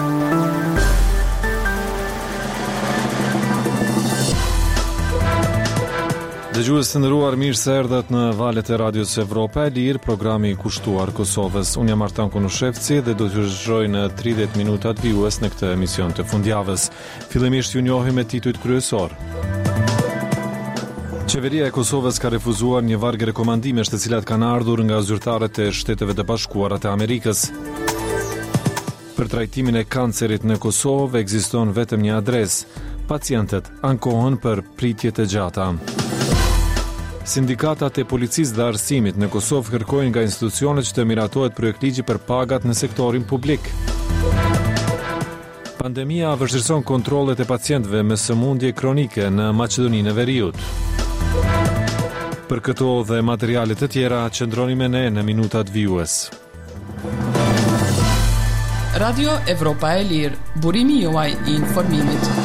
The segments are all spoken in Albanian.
Dëgjues të nderuar, mirë se erdhët në valët e Radios Evropa e Lirë, programi i kushtuar Kosovës. Unë jam Artan Konushevci dhe do t'ju zgjoj në 30 minutat vijues në këtë emision të fundjavës. Fillimisht ju njohim me titujt kryesor. Qeveria e Kosovës ka refuzuar një varg rekomandimesh të cilat kanë ardhur nga zyrtarët e Shteteve të Bashkuara të Amerikës. Për trajtimin e kancerit në Kosovë ekziston vetëm një adresë. Pacientët ankohen për pritje të gjata. Sindikatat e policisë dhe arsimit në Kosovë kërkojnë nga institucionet që të miratohet projektligji për pagat në sektorin publik. Pandemia vështirëson kontrollet e pacientëve me sëmundje kronike në Maqedoninë e Veriut. Për këto dhe materiale të tjera, qëndroni me ne në minutat vijues. Radio Evropa e Lirë, burimi juaj i informimit.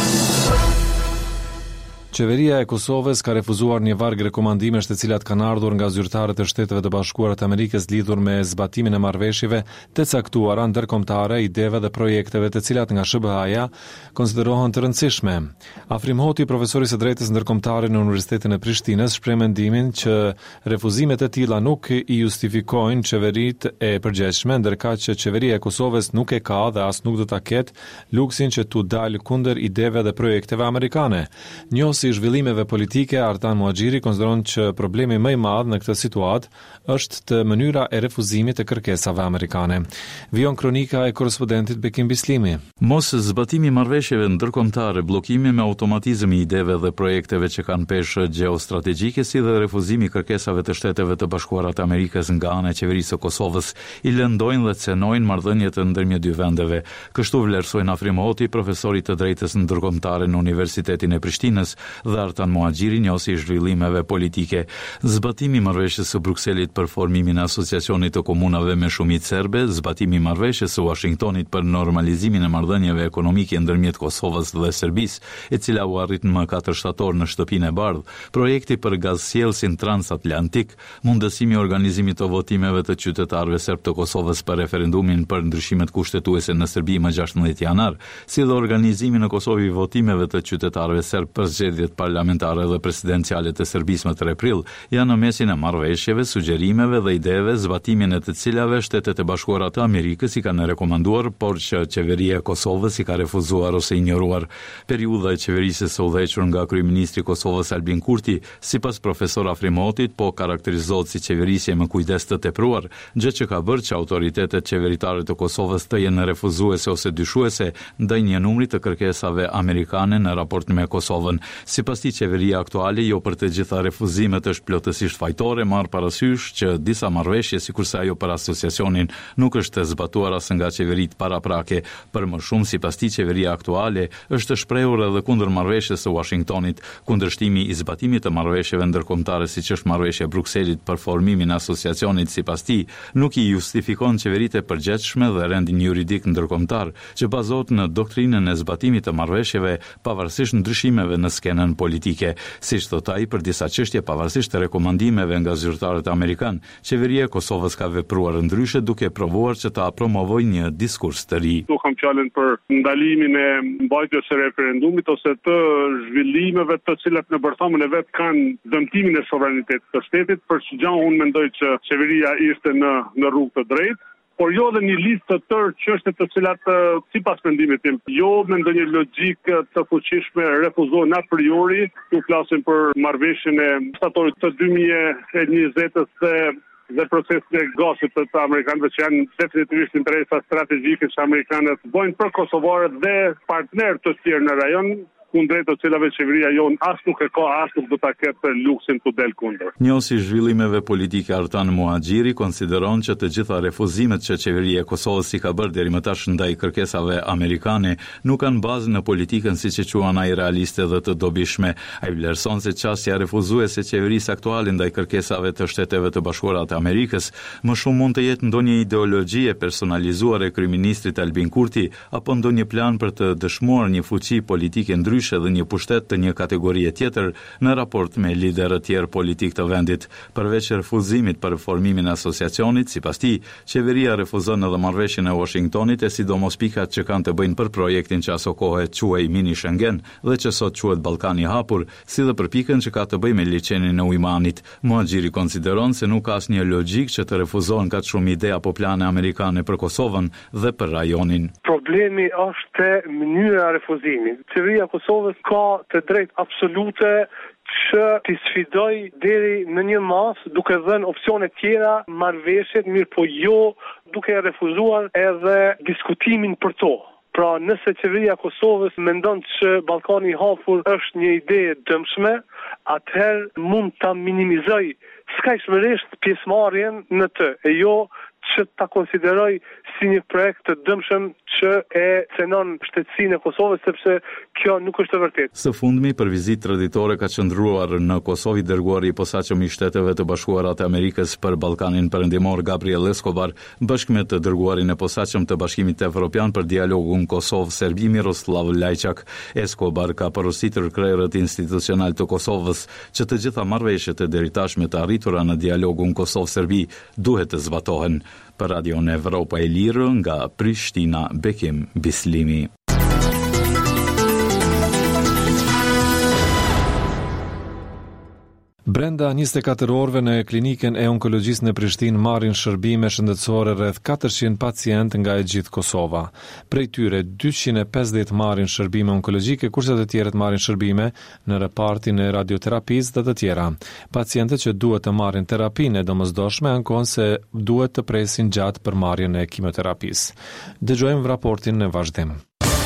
Qeveria e Kosovës ka refuzuar një varg rekomandimesh të cilat kanë ardhur nga zyrtarët e Shteteve të Bashkuara të Amerikës lidhur me zbatimin e marrëveshjeve të caktuara ndërkombëtare, ideve dhe projekteve të cilat nga SBA-ja konsiderohen të rëndësishme. Afrim Hoti, profesori së drejtës ndërkombëtare në Universitetin e Prishtinës, shpreh mendimin që refuzimet e tilla nuk i justifikojnë qeveritë e përgjithshme, ndërkaq që qeveria e Kosovës nuk e ka dhe as nuk do ta ketë luksin që t'u dalë kundër ideve dhe projekteve amerikane. I zhvillimeve politike, Artan Muhaxhiri konsideron që problemi më i madh në këtë situatë është të mënyra e refuzimit të kërkesave amerikane. Vijon kronika e korrespondentit Bekim Bislimi. Mos zbatimi i marrëveshjeve ndërkombëtare, bllokimi me automatizëm i ideve dhe projekteve që kanë peshë gjeostrategjike, si dhe refuzimi i kërkesave të Shteteve të Bashkuara të Amerikës nga ana e qeverisë së Kosovës i lëndojnë dhe cenojnë marrëdhëniet ndërmjet dy vendeve. Kështu vlerësojnë Afrim Hoti, profesori të drejtës ndërkombëtare në Universitetin e Prishtinës, dhe Artan Muhaxhiri, njohësi i zhvillimeve politike. Zbatimi i marrëveshjes së Brukselit për formimin e asociacionit të komunave me shumicë serbe, zbatimi i marrëveshjes së Washingtonit për normalizimin e marrëdhënieve ekonomike ndërmjet Kosovës dhe Serbisë, e cila u arrit më 4 shtator në shtëpinë e bardhë, projekti për gazsjellsin transatlantik, mundësimi i organizimit të votimeve të qytetarëve serb të Kosovës për referendumin për ndryshimet kushtetuese në Serbi më 16 janar, si dhe organizimi në Kosovë i votimeve të qytetarëve serb për zgjedhjet parlamentare dhe presidenciale të Serbisë më 3 prill, janë në mesin e marrëveshjeve, sugjerimeve dhe ideve, zbatimin e të cilave Shtetet e Bashkuara të Amerikës i kanë rekomanduar, por që qeveria e Kosovës i ka refuzuar ose injoruar. Periudha e qeverisë së udhëhequr nga kryeministri i Kosovës Albin Kurti, sipas profesor Afrim Hotit, po karakterizohet si qeverisje me kujdes të tepruar, gjë që ka bërë që autoritetet qeveritare të Kosovës të jenë refuzuese ose dyshuese ndaj një numri të kërkesave amerikane në raport me Kosovën. Sipas tij, qeveria aktuale jo për të gjitha refuzimet është plotësisht fajtore, marr parasysh që disa marrëveshje, sikurse ajo për asociacionin, nuk është zbatuar as nga qeveritë paraprake. Për më shumë, sipas tij, qeveria aktuale është shprehur edhe kundër marrëveshjes së Washingtonit. Kundërshtimi i zbatimit të marrëveshjeve ndërkombëtare, siç është marrëveshja e Brukselit për formimin e asociacionit, sipas tij, nuk i justifikon qeveritë e përgjithshme dhe rendin juridik ndërkombëtar, që bazohet në doktrinën e zbatimit të marrëveshjeve pavarësisht ndryshimeve në skenën politike. Siç thot ai, për disa çështje pavarësisht të rekomandimeve nga zyrtarët amerikan, qeveria e Kosovës ka vepruar ndryshe, duke provuar që ta promovojë një diskurs të ri. Nuk kam fjalën për ndalimin e mbajtjes së referendumit ose të zhvillimeve të cilat në bërthamën e vet kanë dëmtimin e sovranitetit të shtetit, për çdo unë mendoj që qeveria ishte në rrugë të drejtë, por jo dhe një listë të tërë çështje të cilat sipas mendimit tim, jo me ndonjë logjikë të fuqishme refuzohen a priori. Ju flasim për marrëveshjen e shtatorit të 2020-s dhe procesin e gasit të amerikanëve, që janë definitivisht interesa strategjike që amerikanët bojnë për kosovarët dhe partnerë të tjerë në rajon, kundrejt të cilave qeveria jon as nuk e ka, as nuk do ta ketë luksin të del kundër. Njohësi i zhvillimeve politike Artan Muhaxhiri konsideron që të gjitha refuzimet që qeveria e Kosovës i ka bërë deri më tash ndaj kërkesave amerikane nuk kanë bazë në politikën siç e quan ai realiste dhe të dobishme. Ai vlerëson se çësia refuzuese e qeverisë aktuale ndaj kërkesave të Shteteve të Bashkuara të Amerikës më shumë mund të jetë ndonjë ideologji e personalizuar e kryeministrit Albin Kurti apo ndonjë plan për të dëshmuar një fuqi politike ndryshe kish edhe një pushtet të një kategorie tjetër në raport me liderët tjerë politik të vendit. Përveç refuzimit për reformimin e asociacionit, sipas tij, qeveria refuzon edhe marrëveshjen e Washingtonit e sidomos pikat që kanë të bëjnë për projektin që aso kohë quhej Mini Schengen dhe që sot quhet Ballkani i hapur, si dhe për pikën që ka të bëjë me liçenin e Ujmanit. Muhaxhiri konsideron se nuk ka asnjë logjik që të refuzohen kaq shumë ide apo plane amerikane për Kosovën dhe për rajonin. Problemi është mënyra e refuzimit. Qeveria e Kosovës ka të drejtë absolute që t'i sfidoj deri në një mas duke dhënë opsione tjera marrëveshjet, mirë po jo duke refuzuar edhe diskutimin për to. Pra nëse qeveria e Kosovës mendon që Ballkani i hapur është një ide e dëmshme, atëherë mund ta minimizoj skajshmërisht pjesëmarrjen në të, e jo që ta konsideroj si një projekt të dëmshëm që e cenon shtetësinë e Kosovës, sepse kjo nuk është e vërtetë. Së fundmi, për vizitë traditore ka qëndruar në Kosovë i dërguari i posaçëm i Shteteve të Bashkuara të Amerikës për Ballkanin Perëndimor Gabriel Escobar, bashkë me të dërguarin e posaçëm të Bashkimit Evropian për dialogun Kosovë-Serbi Miroslav Lajçak. Escobar ka porositur krerët institucional të Kosovës që të gjitha marrëveshjet e deritashme të arritura në dialogun Kosovë-Serbi duhet të zbatohen. Për Radio Evropa e Lirë nga Prishtina, Bekim Bislimi. Brenda 24 orëve në klinikën e onkologjisë në Prishtinë marrin shërbime shëndetësore rreth 400 pacient nga e gjithë Kosova. Prej tyre 250 marrin shërbime onkologjike, kurse të tjerët marrin shërbime në repartin e radioterapisë dhe të tjera. Pacientët që duhet të marrin terapinë e domosdoshme ankon se duhet të presin gjatë për marrjen e kimoterapisë. Dëgjojmë raportin në vazhdim.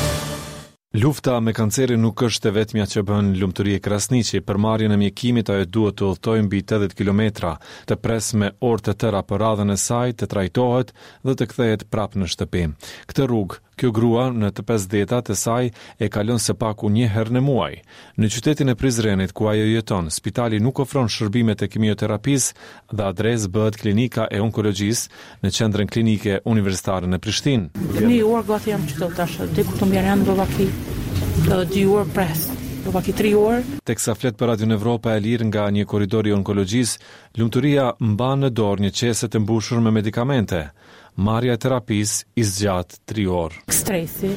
Lufta me kancerin nuk është e vetmja që bën lumturi e Krasniqi. Për marrjen e mjekimit ajo duhet të udhtojë mbi 80 kilometra, të pres me orë të tëra për radhën e saj, të trajtohet dhe të kthehet prapë në shtëpi. Këtë rrugë kjo grua në të 50-tat e saj e kalon së paku një herë në muaj. Në qytetin e Prizrenit ku ajo jeton, spitali nuk ofron shërbimet e kimioterapisë dhe adresë bëhet klinika e onkologjisë në qendrën klinike universitare në Prishtinë. Një orë gati jam qëto tash, diku të mbjerën do vaki 2 orë pres. Do vaki 3 orë. Teksa flet për Radio Evropa e Lirë nga një korridor i onkologjisë, lumturia mban në dorë një qese të mbushur me medikamente. Marrja e terapisë i zgjat 3 orë. Stresi.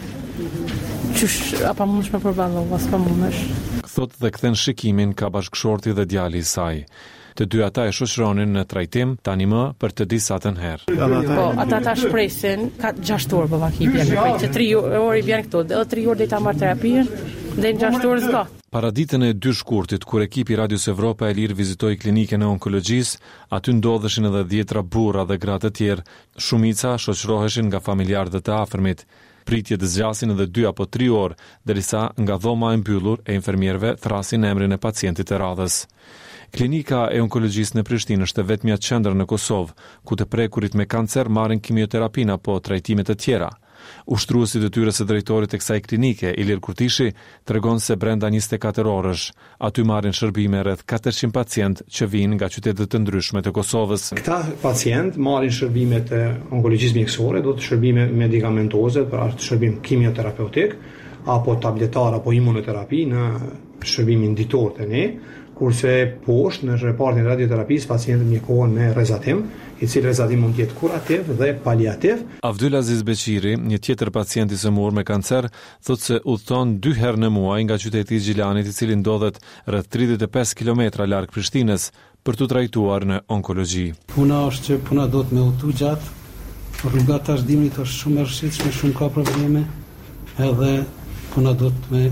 Qysh apo mundesh me përballu, as pa mundesh. Thot dhe kthen shikimin ka bashkëshorti dhe djali i saj. Të dy ata e shoqëronin në trajtim tani më për të disatën herë. Po, ata ta shpresin, ka 6 orë vaki bjen, që 3 orë i bjen këtu, edhe 3 orë dhe ta marr terapinë, dhe në 6 orë s'ka. Para ditën e 2 shkurtit, kur ekipi Radios Evropa e Lirë vizitoi klinikën e onkologjisë, aty ndodheshin edhe 10 burra dhe gra të tjerë. Shumica shoqëroheshin nga familjarë të afërmit. Pritje të zgjasin edhe 2 apo 3 orë, derisa nga dhoma e mbyllur e infermierëve thrasin emrin e pacientit të radhës. Klinika e onkologjisë në Prishtinë është vetmja qendër në Kosovë, ku të prekurit me kancer marrin kimioterapinë apo trajtime të tjera. Ushtruesi detyrës së drejtorit të kësaj klinike, Ilir Kurtishi, tregon se brenda 24 orësh aty marrin shërbime rreth 400 pacient që vijnë nga qytete të ndryshme të Kosovës. Këta pacient marrin shërbime të onkologjisë mjekësore, do të shërbime medikamentoze për atë shërbim kimioterapeutik apo tabletar apo imunoterapi në shërbimin ditor të ne. Kurse poshtë në repartin radioterapisë pacientët mjekohen me rezatim, i cili rezatim mund të jetë kurativ dhe paliativ. Abdulaziz Beqiri, një tjetër pacient i sëmurë me kancer, thotë se udhton 2 herë në muaj nga qyteti i Gjilanit, i cili ndodhet rreth 35 kilometra larg Prishtinës, për të trajtuar në onkologji. Puna është që puna do të me udhtu gjatë, rruga tash dimrit është shumë e rrshitshme, shumë ka probleme, edhe puna do të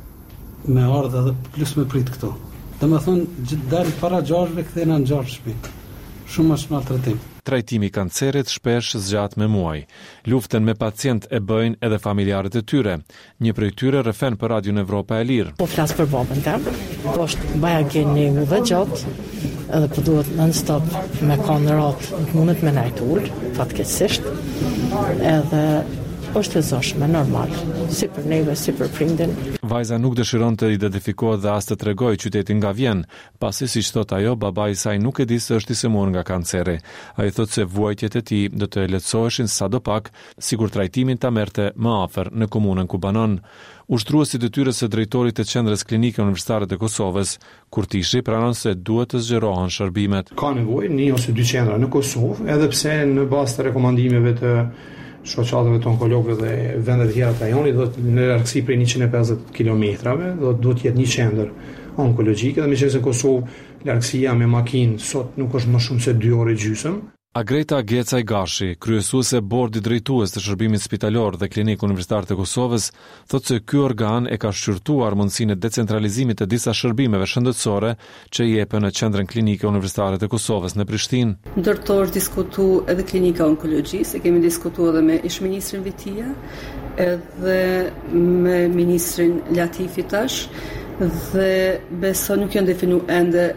me ardhe edhe plus me prit këto. Dhe me thonë, dalë para 6-ve, këthena në 6 shpi. Shumë është maltretim. Trajtimi kancerit shpesh zgjat me muaj. Luftën me pacient e bëjnë edhe familjarët e tyre. Një prej tyre rëfen për Radio Evropa e Lirë. Po flas për babën tem, po është baja geni dhe gjatë, edhe po duhet non-stop me kanë ratë, nuk mundet me najt ullë, fatkeqësisht, edhe është e zashme, normal, si për neve, si për prindin. Vajza nuk dëshiron të identifikohet dhe as të tregoj qytetin nga vjen, pasi siç thot ajo, babai i saj nuk e di se është i sëmurë nga kanceri. Ai thotë se vuajtjet e tij do të lehtësoheshin sadopak, sikur trajtimin ta merrte më afër në komunën ku banon. Ushtruesi i detyrës së drejtorit të qendrës klinike universitare të Kosovës, Kurtishi, pranon se duhet të zgjerohen shërbimet. Ka nevojë 1 ose 2 qendra në Kosovë, edhe pse në bazë të rekomandimeve të shoqatave të onkologëve dhe vendet e tjera të rajonit, do të në largësi prej 150 kilometrave, do të jetë një qendër onkologjike, dhe meqenëse Kosovë largësia me makinë sot nuk është më shumë se 2 orë e gjysmë. Agreta Gecaj Gashi, kryesuese bordi drejtues të shërbimit spitalor dhe klinikë universitare të Kosovës, thotë se ky organ e ka shqyrtuar mundësinë e decentralizimit të disa shërbimeve shëndetësore që jepen në qendrën klinike universitare të Kosovës në Prishtinë. Ndërto është diskutu edhe klinika onkologjisë, kemi diskutuar edhe me ish-ministrin Vitia, edhe me ministrin Latifi tash, dhe besoj nuk janë definu ende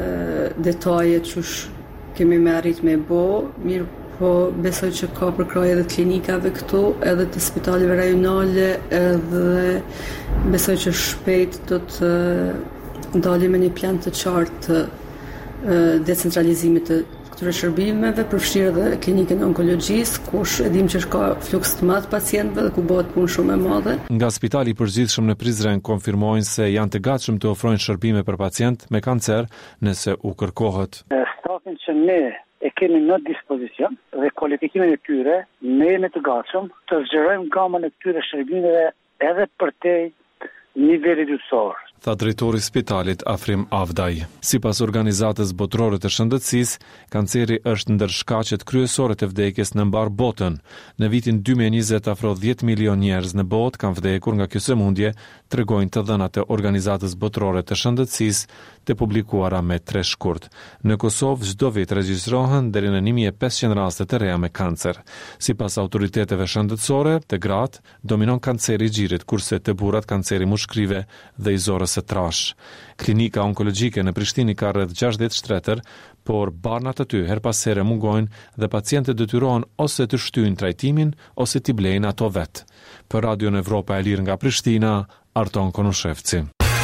detajet çush kemi me arrit me mirë po besoj që ka përkraj edhe klinikave këtu, edhe të spitaleve rajonale, edhe besoj që shpejt do të ndalim me një plan të qartë të decentralizimit të këtyre shërbimeve, përfshirë dhe klinikën e onkologjisë, kush e dim që ka fluks të madh pacientëve dhe ku bëhet punë shumë e madhe. Nga Spitali i Përgjithshëm në Prizren konfirmojnë se janë të gatshëm të ofrojnë shërbime për pacient me kancer nëse u kërkohet. Stafin që ne e kemi në dispozicion dhe kualifikimin e tyre, ne jemi të gatshëm të zgjerojmë gamën e këtyre shërbimeve edhe për te niveli dytësor. Tha drejtori i spitalit Afrim Avdaj. Sipas organizatës botërore të shëndetësisë, kanceri është ndër shkaqet kryesore të vdekjes në mbar botën. Në vitin 2020 afro 10 milion njerëz në botë kanë vdekur nga kjo sëmundje, tregojnë të dhënat e organizatës botërore të shëndetësisë të publikuara me 3 shkurt. Në Kosovë çdo vit regjistrohen deri në 1500 raste të reja me kancer. Sipas autoriteteve shëndetësore, të gratë dominon kanceri i gjirit, kurse të burrat kanceri mushkrive dhe i zorës së trash. Klinika onkologjike në Prishtinë ka rreth 60 shtretër, por barnat aty her pas here mungojnë dhe pacientët detyrohen ose të shtyjnë trajtimin ose t'i blejnë ato vet. Për Radio Evropa e Lirë nga Prishtina, Arton Konushevci.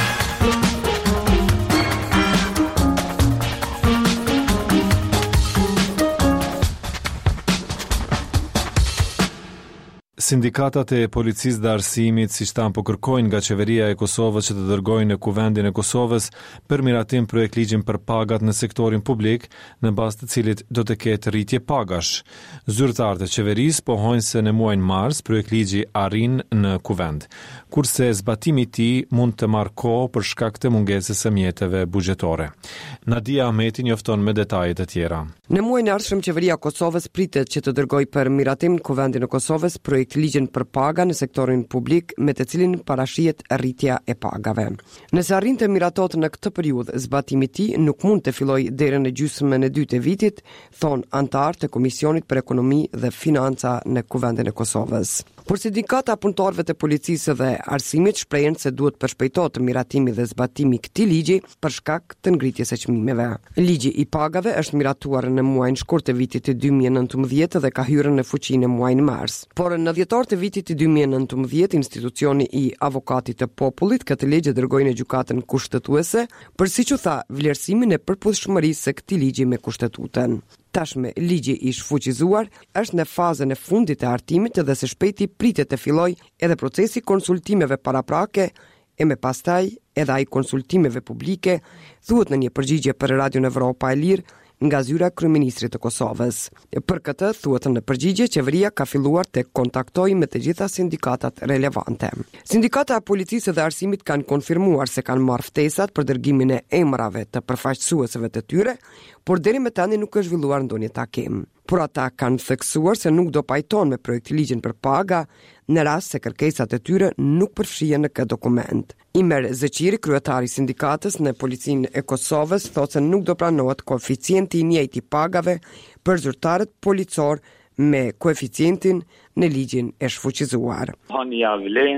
Sindikatat e policisë dhe arsimit, siç tanë po kërkojnë nga qeveria e Kosovës që të dërgojnë në Kuvendin e Kosovës për miratim projekt ligjin për pagat në sektorin publik, në bazë të cilit do të ketë rritje pagash. Zyrtarët e qeverisë pohojnë se në muajin mars projekt ligji arrin në Kuvend, kurse zbatimi i tij mund të marrë kohë për shkak të mungesës së mjeteve buxhetore. Nadia Ahmeti njofton me detajet e tjera. Në muajin e ardhshëm qeveria e Kosovës pritet që të dërgojë për miratim në Kuvendin e Kosovës projekt ligjin për paga në sektorin publik me të cilin parashihet rritja e pagave. Nëse arrin të miratot në këtë periudhë, zbatimi i tij nuk mund të fillojë deri në gjysmën e dytë e vitit, thon anëtarë të Komisionit për Ekonomi dhe Financa në Kuvendin e Kosovës. Por sindikata punëtorëve të policisë dhe arsimit shprehen se duhet përshpejtohet miratimi dhe zbatimi i këtij ligji për shkak të ngritjes së çmimeve. Ligji i pagave është miratuar në muajin shkurt të vitit të 2019 dhe ka hyrë në fuqi në muajin mars. Por në dhjetor të vitit të 2019, institucioni i avokatit të popullit këtë ligj dërgoi në gjykatën kushtetuese për, siç u tha, vlerësimin e përputhshmërisë së këtij ligji me kushtetutën. Tashme, ligji i shfuqizuar është në fazën e fundit të hartimit dhe së shpejti pritet të fillojë edhe procesi konsultimeve paraprake e me pastaj edhe ai konsultimeve publike, thuhet në një përgjigje për Radio Evropa e Lirë nga zyra kryeministrit të Kosovës. Për këtë thuhet në përgjigje qeveria ka filluar të kontaktojë me të gjitha sindikatat relevante. Sindikata e policisë dhe arsimit kanë konfirmuar se kanë marrë ftesat për dërgimin e emrave të përfaqësuesve të tyre, por deri më tani nuk është zhvilluar ndonjë takim. Por ata kanë theksuar se nuk do pajton me projekt ligjin për paga në rast se kërkesat e tyre nuk përfshihen në këtë dokument. Imer Zeqiri, kryetari i sindikatës në Policinë e Kosovës, thotë se nuk do pranohet koeficienti i njëjtë i pagave për zyrtarët policor me koeficientin në ligjin e shfuqizuar. Hënia vlen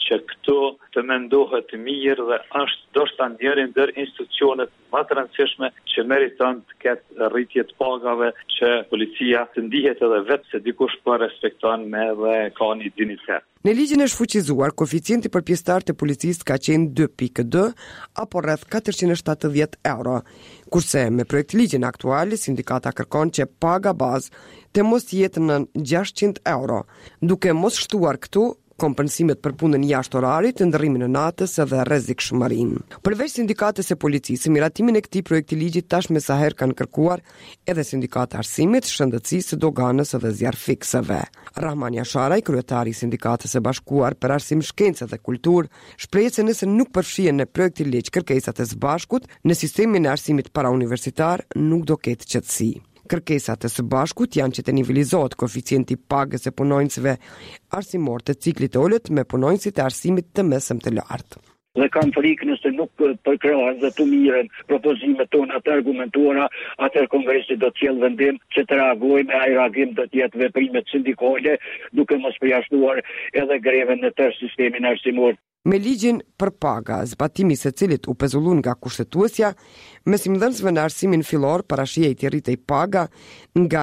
që këtu të mendohet mirë dhe është ndoshta njëri ndër institucionet më të rëndësishme që meriton të ketë rritje të pagave, që policia të ndihet edhe vetë se dikush po respekton dhe ka një dinitet. Në ligjin e shfuqizuar, koeficienti për pjesëtarët e policisë ka qenë 2.2 apo rreth 470 euro, kurse me projektligjin aktual sindikata kërkon që paga bazë të mos jetë në 600 euro, duke mos shtuar këtu kompensimet për punën jashtë orarit, ndërrimin e natës dhe rrezikshmërinë. Përveç sindikatës e policisë, miratimin e këtij projekti ligji tashmë sa herë kanë kërkuar edhe sindikata arsimit, shëndetësisë, doganës dhe zjarrfiksëve. Rahman Jasharaj, kryetari i sindikatës së bashkuar për arsim, shkencë dhe kulturë, shpreh se nëse nuk përfshihen në projektin ligj kërkesat e së bashkut në sistemin e arsimit parauniversitar, nuk do ketë qetësi. Kërkesat e së bashkut janë që të nivelizohet koeficienti pagës e punonjësve arsimor të ciklit të ulët me punonjësit e arsimit të mesëm të lartë. Dhe kam frikë nëse nuk përkrahen dhe të mirën propozimet tona të argumentuara, atëherë kongresi do të sjellë vendim që të reagojmë, ai reagim do të jetë veprimet sindikale, duke mos përjashtuar edhe greven në tërë sistemin arsimor. Me ligjin për paga, zbatimi se cilit u pezullun nga kushtetuesja, mesimdhënësve në arsimin fillor parashihej të rritej paga nga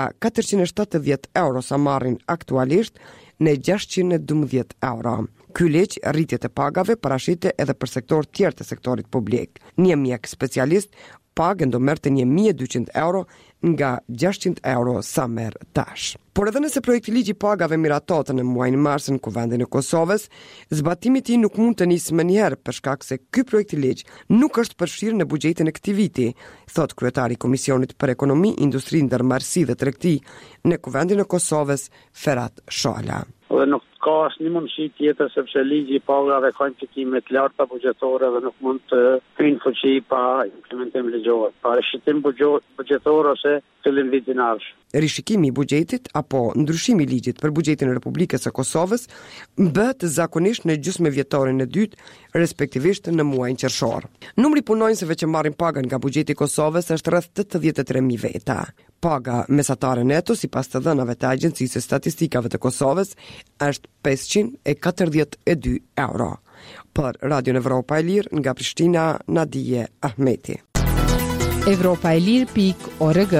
470 euro sa marrin aktualisht në 612 euro. Ky ligj rritjet e pagave parashite edhe për sektor tjerë të sektorit publik. Një mjek specialist pagën do merrte 1200 euro nga 600 euro sa merr tash. Por edhe nëse projekti ligji pagave miratohet në muajin mars në Kuvendin e Kosovës, zbatimi i tij nuk mund të nisë më njëherë për shkak se ky projekt i ligj nuk është përfshirë në buxhetin e këtij viti, thot kryetari i Komisionit për Ekonomi, Industri, Ndërmarrësi dhe Tregti në Kuvendin e Kosovës, Ferhat Shala. Dhe nuk ka asnjë mundësi tjetër sepse ligji i pagave ka implikime të larta buxhetore dhe nuk mund të hyjë fuqi pa implementim ligjor, pa rishikim buxhetor ose fillim vitin arsh. Rishikimi i buxhetit apo ndryshimi i ligjit për buxhetin e Republikës së Kosovës bëhet zakonisht në gjysmëvjetorin e dytë, respektivisht në muajin qershor. Numri i punonjësve që marrin pagën nga buxheti i Kosovës është rreth 83.000 veta. Paga mesatare neto sipas të dhënave të Agjencisë së Statistikave të Kosovës është 542 euro. Për Radio Evropa e Lirë nga Prishtina, Nadije Ahmeti. Evropaelir.org.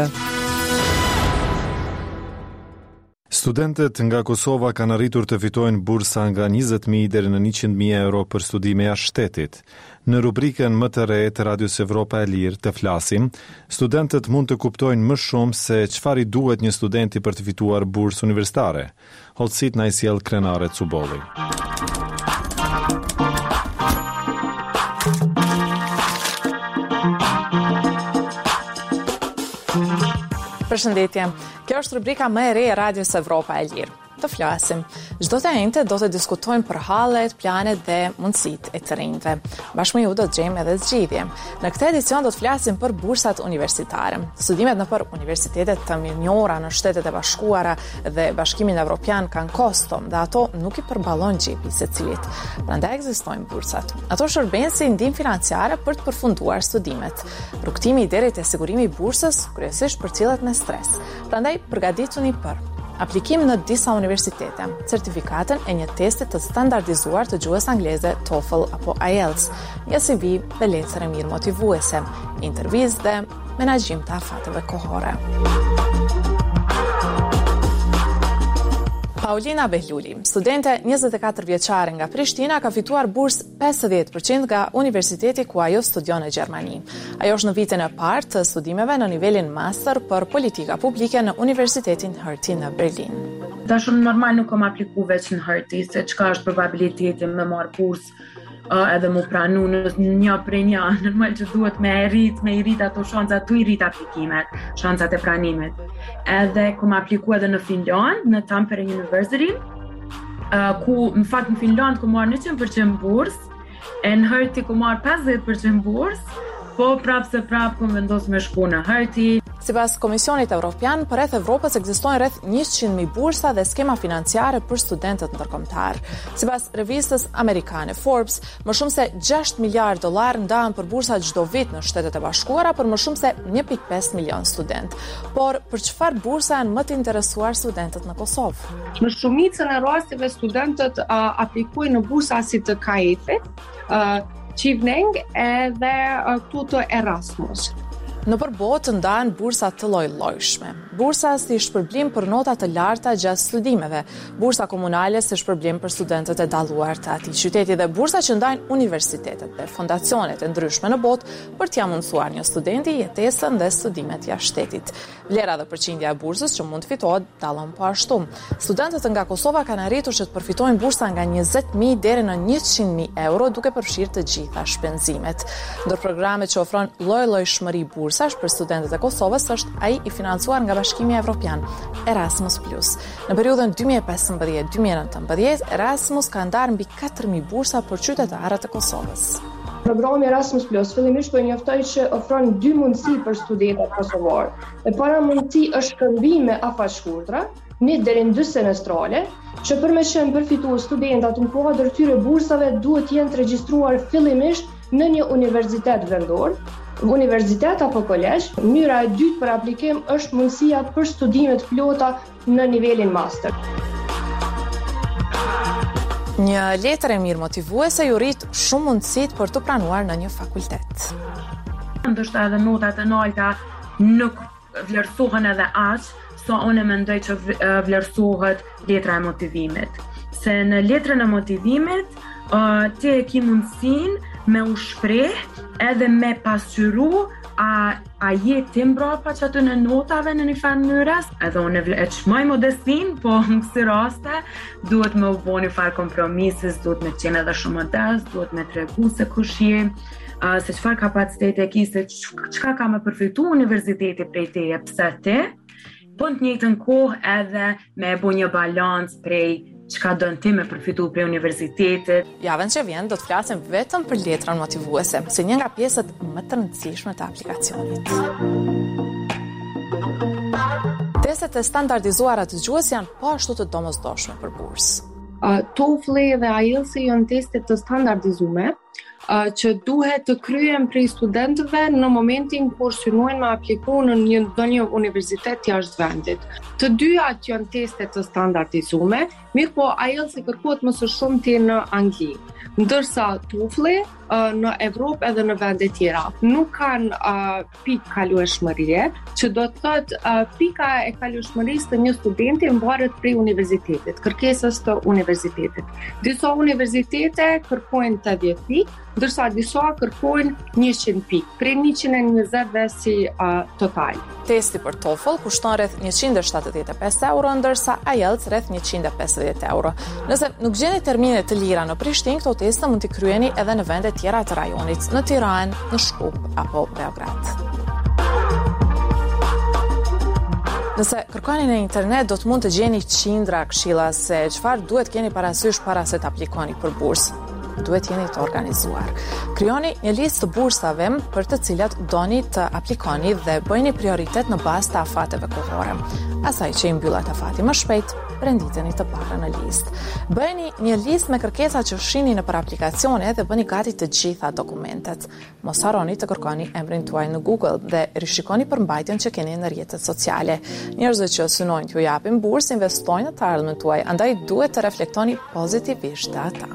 Studentët nga Kosova kanë arritur të fitojnë bursa nga 20.000 deri në 100.000 euro për studime jashtë shtetit. Në rubrikën më të re të Radios Evropa e Lirë të flasim, studentët mund të kuptojnë më shumë se çfarë i duhet një studenti për të fituar bursë universitare. Holtësit na i sjell Krenare Cubolli. Përshëndetje. Kjo është rubrika më e re e Radios Evropa e Lirë. Të flasim. Çdo të enjte do të diskutojmë për hallet, planet dhe mundësitë e të rinjve. Bashkë me ju do të gjejmë edhe zgjidhje. Në këtë edicion do të flasim për bursat universitare. Studimet nëpër universitetet të mirënjohura në Shtetet e Bashkuara dhe Bashkimin Evropian kanë kosto, dhe ato nuk i përballojnë xhepi secilit. Prandaj ekzistojnë bursat. Ato shërbejnë si ndihmë financiare për të përfunduar studimet. Rrugtimi deri te sigurimi i bursës kryesisht përcjellet me stres. Prandaj përgatituni për aplikim në disa universitete, certifikatën e një testi të standardizuar të gjuhës angleze TOEFL apo IELTS, një CV dhe letër e mirë motivuese, intervizë dhe menaxhim të afateve kohore. Paulina Behluli, studente 24 vjeçare nga Prishtina, ka fituar bursë 50% nga universiteti ku ajo studion në Gjermani. Ajo është në vitin e parë të studimeve në nivelin master për politika publike në Universitetin Hertie në Berlin. Tash normal nuk kam aplikuar veç në Hertie, se çka është probabiliteti me marr bursë edhe mu pranu në një prej një, normal që duhet me i rrit ato shancat, tu i rrit aplikimet, shancat e pranimit. Edhe ku më apliku edhe në Finland, në Tampere University, ku në fakt në Finland ku marrë 100% bursë, e në Hertie ku marrë 50% bursë, po prapë ku vendos me shku në Hertie. Sipas Komisionit Evropian, përreth Evropës ekzistojnë rreth 100.000 bursa dhe skema financiare për studentët ndërkombëtar. Sipas revistës amerikane Forbes, më shumë se $6 miliard ndahen për bursa çdo vit në Shtetet e Bashkuara për më shumë se 1.5 milion student. Por për çfarë bursa janë më të interesuar studentët në Kosovë? Në shumicën e rasteve studentët aplikojnë në bursa si të KAEF-it, Qivneng edhe këtu të Erasmus. Në përbot ndahen bursa të lloj-llojshme. Bursa si shpërblim për nota të larta gjatë studimeve, bursa komunale si shpërblim për studentët e dalluar të atij qyteti dhe bursa që ndajnë universitetet dhe fondacionet e ndryshme në botë për t'ia mundësuar një studenti jetesën dhe studimet jashtë shtetit. Vlera dhe përqindja e bursës që mund të fitohet dallon po ashtu. Studentët nga Kosova kanë arritur që të përfitojnë bursa nga 20.000 deri në 100.000 euro duke përfshirë të gjitha shpenzimet. Ndër programet që ofron lloj-llojshmëri bursash për studentët e Kosovës është ai i financuar nga Bashkimi Evropian, Erasmus+. Në periudhën 2015-2019, Erasmus ka ndarë mbi 4.000 bursa për qytetarët e Kosovës. Programi Erasmus Plus fillimisht po njoftoi që ofron 2 mundësi për studentët kosovar. E para mundësi është shkëmbime afaqshkurtra, 1 deri në 2 semestrale, që përmes që përfituar studentat në kuadër këtyre bursave duhet jenë të regjistruar fillimisht në një universitet vendor, universitet apo kolegj. Mënyra e dytë për aplikim është mundësia për studime të plota në nivelin master. Një letër e mirë motivuese ju rrit shumë mundësit për të pranuar në një fakultet. Ndoshta edhe notat e larta nuk vlerësohen edhe aq, sa unë mendoj që vlerësohet letra e motivimit. Se në letrën e motivimit ti e ke mundësinë me u shpreh edhe me pasqyru a jeti mbrapa që aty në notave në një farë mënyrës. Edhe unë e çmoj modestin, po në kësi raste duhet me u bo një farë kompromisis, duhet me qenë edhe shumë modest, duhet me tregu se kush je, se çfarë kapacitete e ki, se çka ka me përfitu universiteti prej teje, pse ti, po në të njëjtën kohë edhe me bo një balans prej çka don ti me përfitu prej universitetit. Javën që vjen do të flasim vetëm për letrën motivuese, si një nga pjesët më të rëndësishme të aplikacionit. Testet e standardizuara të gjuhës janë po ashtu të domosdoshme për bursë. TOEFL dhe IELTS janë teste të standardizuara që duhet të kryen prej studentëve në momentin kur synojnë me apliku në një universitet jashtë vendit. Të dyat janë teste të standardizuara, mirë po IELTS kërkohet më së shumti në Angli, ndërsa TOEFL në Evropë edhe në vende tjera nuk kanë pikë kalueshmërie, që do të thotë pika e kalueshmërisë të një studenti mbaret prej universitetit, kërkesës të universitetit. Disa universitete kërkojnë 80 pikë, ndërsa disa kërkojnë 100 pikë, prej 120 si total. Testi për TOEFL kushton rreth 175 euro, ndërsa IELTS rreth 150 euro. Nëse nuk gjeni termine të lira në Prishtinë, këto teste mund t'i kryeni edhe në vende tjera të rajonit, në Tiranë, në Shkup apo Beograd. Nëse kërkoni në internet, do të mund të gjeni qindra këshilla se çfarë duhet keni parasysh para se të aplikoni për bursë. Duhet jeni të organizuar. Krijoni një listë të bursave për të cilat doni të aplikoni dhe bëjni prioritet në bazë të afateve kohore. Asaj që i mbyllat afati më shpejt, renditeni të parë në listë. Bëjni një listë me kërkesat që shihni nëpër aplikacione dhe bëni gati të gjitha dokumentet. Mos harroni të kërkoni emrin tuaj në Google dhe rishikoni përmbajtjen që keni në rrjetet sociale. Njerëzit që synojnë t'ju japin bursë investojnë në të ardhmen tuaj, andaj duhet të reflektoni pozitivisht te ata.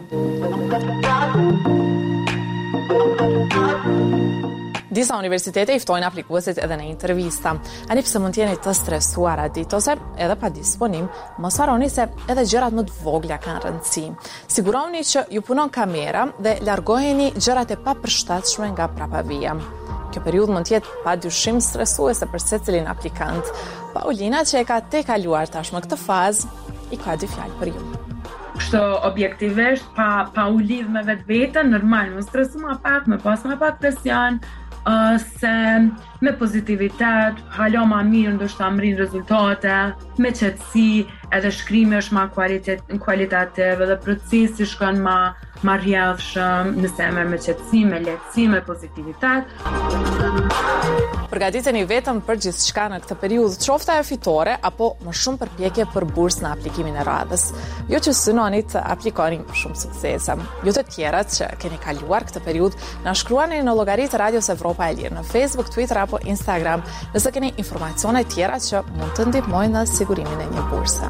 Disa universitete i ftojnë aplikuesit edhe në intervista. Ani pse mund t'jeni të stresuara ditë ose edhe pa disponim, mos harroni se edhe gjërat më të vogla kanë rëndësi. Siguroni që ju punon kamera dhe largoheni gjërat e papërshtatshme nga prapavia. Kjo periudhë mund t'jetë padyshim stresuese për secilin aplikant. Paulina, që e ka kaluar tashmë këtë fazë, i ka dy fjalë për ju. Kështu objektivisht, pa u lidh me vetveten, normal, më stresu ma pak, me pas ma pak presion, se me pozitivitet, hala ma mirë, ndoshta mrin rezultate, me qetësi, edhe shkrimi është ma kualitativ, edhe procesi shkon ma marrjedhshëm, nëse e merr me qetësim, me lehtësim, me pozitivitet. Përgatiteni vetëm për gjithçka në këtë periudhë, qoftë ajo fitore apo më shumë përpjekje për bursë në aplikimin e radhës. Jo që synoni të aplikoni për shumë suksese. Ju të tjerat që keni kaluar këtë periudhë, na shkruani në llogaritë Radios Evropa e Lirë në Facebook, Twitter apo Instagram, nëse keni informacione tjera që mund të ndihmojnë në sigurimin e një burse.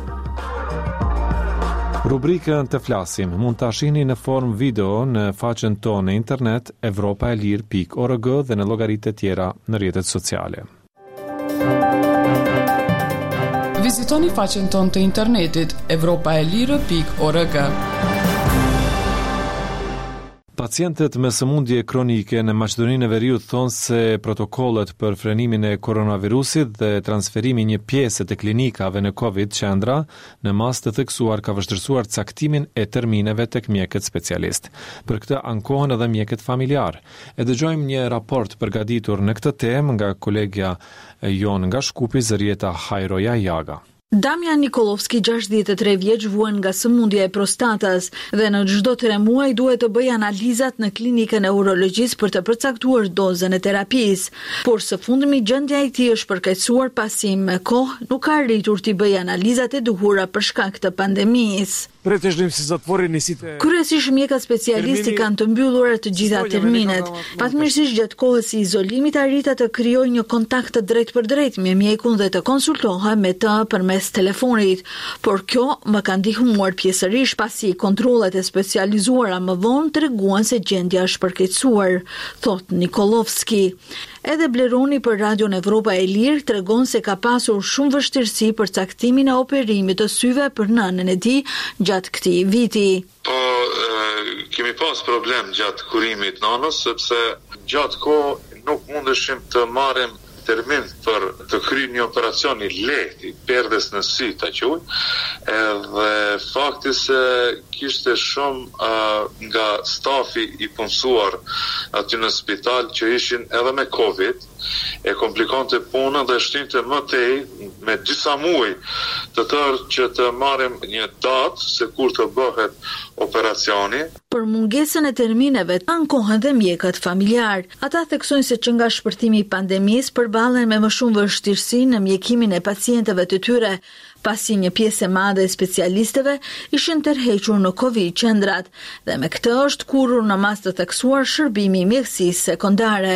Rubrikën Të flasim mund ta shihni në formë video në faqen tonë në internet evropaelir.org dhe në llogaritë tjera në rrjetet sociale. Vizitoni faqen tonë të internetit evropaelir.org. Pacientët me sëmundje kronike në Maqedoninë e Veriut thonë se protokollet për frenimin e koronavirusit dhe transferimi një pjesë të klinikave në Covid qendra në mas të theksuar ka vështirësuar caktimin e termineve tek mjekët specialist. Për këtë ankohen edhe mjekët familjar. E dëgjojmë një raport përgatitur në këtë temë nga kolegja jon nga Shkupi, Zërieta Hajroja Jaga. Damjan Nikolovski, 63 vjeç, vuan nga sëmundja e prostatas dhe në çdo 3 muaj duhet të bëjë analizat në klinikën e urologjisë për të përcaktuar dozën e terapisë. Por së fundmi gjendja e tij është përkeqësuar pasi me kohë nuk ka arritur të bëjë analizat e duhura për shkak të pandemisë. Kryesisht mjekët specialistë kanë të mbyllura të gjitha terminet. Fatmirësisht gjatë kohës së izolimit arrita të krijojë një kontakt të drejtë për drejtë me mjekun dhe të konsultohej me të përmes telefonit, por kjo më ka ndihmuar pjesërisht pasi kontrollet e specializuara më vonë treguan se gjendja është përkeqësuar, thot Nikolovski. Edhe Bleroni për Radion Evropa e Lirë tregon se ka pasur shumë vështirësi për caktimin e operimit të syve për nënën e tij gjatë këtij viti. Po kemi pas problem gjatë kurimit nënës, sepse gjatë kohë nuk mundeshim të marrim termin për të kryer një operacion i lehtë, perdes në sy ta quaj, edhe fakti se kishte shumë nga stafi i punësuar aty në spital që ishin edhe me Covid, e komplikonte punën dhe shtinte më tej me disa muaj të tërë që të marrim një datë se kur të bëhet operacioni. Për mungesën e termineve ankohen dhe mjekët familjar. Ata theksojnë se që nga shpërtimi i pandemisë përballen me më shumë vështirësi në mjekimin e pacientëve të tyre, pasi një pjesë e madhe e specialistëve ishin tërhequr në Covid qendrat dhe me këtë është kurrur në mas të theksuar shërbimi i mjekësisë sekondare.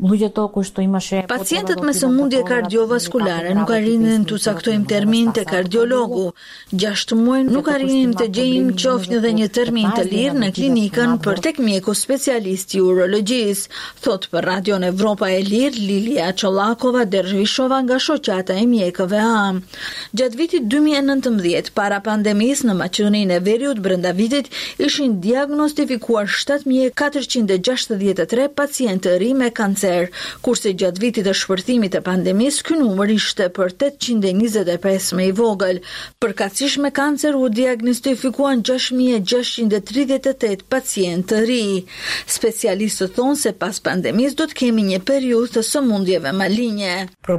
Pacientët me sëmundje kardiovaskulare nuk arrinin të caktojmë termin të kardiologu. 6 muaj nuk arrinin të gjejmë qoftë edhe një termin të lirë në klinikën për tek mjeku specialist i urologjisë, thot për Radion Evropa e Lirë Lilia Çollakova Dervishova nga shoqata e mjekëve AM. Gjatë vitit 2019, para pandemisë në Maqedoninë e Veriut brenda vitit ishin diagnostifikuar 7463 pacientë të ri me kancer, kurse gjatë vitit të shpërthimit të pandemisë ky numër ishte për 825 me i vogël. Përkatësisht me kancer u diagnostifikuan 6638 pacientë të ri. Specialistët thonë se pas pandemisë do të kemi një periudhë të sëmundjeve malinje.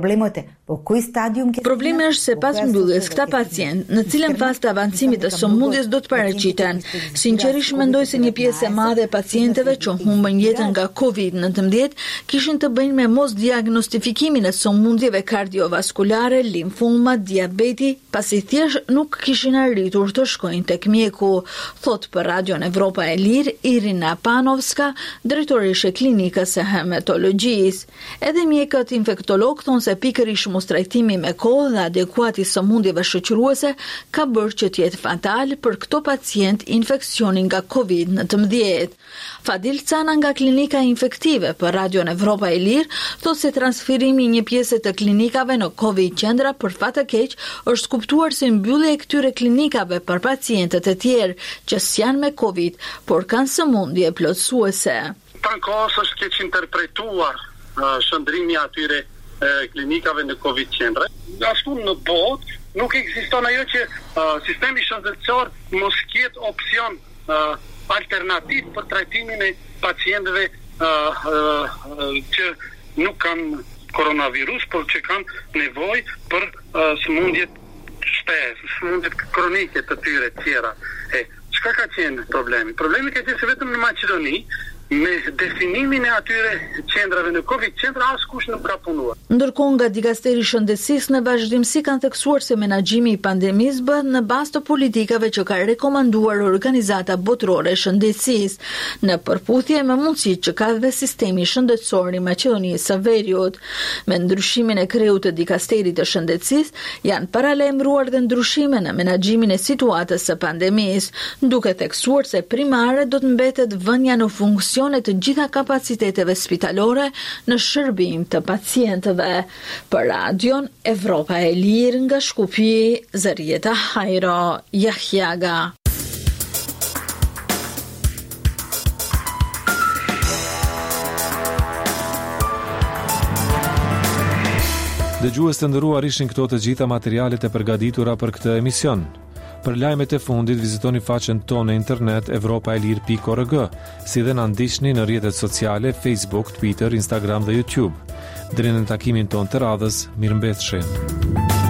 Problemi është se pas mbylljes këta pacient, në cilën fazë të avancimit të sëmundjes do të paraqiten. Sinqerisht mendoj se një pjesë e madhe e pacientëve që humbën jetën nga Covid-19 kishin të bëjnë me mos diagnostifikimin e sëmundjeve kardiovaskulare, limfoma, diabeti, pasi thjesht nuk kishin arritur të shkojnë tek mjeku, thot për Radion Evropa e Lirë Irina Panovska, drejtoreshe klinikës së hematologjisë. Edhe mjekët infektolog thonë se pikërisht mos trajtimi me kohë dhe adekuati sëmundjeve shoqëruese ka bërë që të jetë fatal për këto pacient infeksionin nga Covid-19. Fadil Cana nga klinika infektive për Radion Evropa e Lirë thotë se transferimi i një pjese të klinikave në Covid qendra për fat të keq është kuptuar si mbyllje e këtyre klinikave për pacientët e tjerë që s'janë me Covid, por kanë sëmundje plotësuese. Tankos është keq interpretuar shëndrimi atyre klinikave në Covid qendra. Ashtu në botë nuk ekziston ajo që sistemi shëndetësor mos ketë opsion alternativ për trajtimin e pacientëve që nuk kanë koronavirus, por që kanë nevojë për sëmundje sëmundjet kronike të tyre tjera. Çka ka qenë problemi? Problemi ka qenë se vetëm në Maqedoni, me definimin e atyre qendrave në Covid qendra askush nuk ka punuar. Ndërkohë nga Dikasteri i Shëndetësisë në vazhdimsi kanë theksuar se menaxhimi i pandemisë bëhet në bazë të politikave që ka rekomanduar Organizata Botërore e Shëndetësisë, në përputhje me mundësitë që ka dhe sistemi shëndetësor i Maqedonisë së Veriut. Me ndryshimin e kreut të Dikasterit të Shëndetësisë janë paralajmëruar dhe ndryshime në menaxhimin e situatës së pandemisë, duke theksuar se primare do të mbetet vënia në funksion të gjitha kapaciteteve spitalore në shërbim të pacientëve. Për Radion Evropa e Lirë nga Shkupi, Zarieta Hajro Jahjaga. Dëgjues të nderuar, ishin këto të gjitha materialet e përgatitura për këtë emision. Për lajmet e fundit vizitoni faqen tonë në internet evropaelir.org, si dhe na ndiqni në rrjetet sociale Facebook, Twitter, Instagram dhe YouTube. Deri në takimin tonë të radhës, mirëmbëjtje.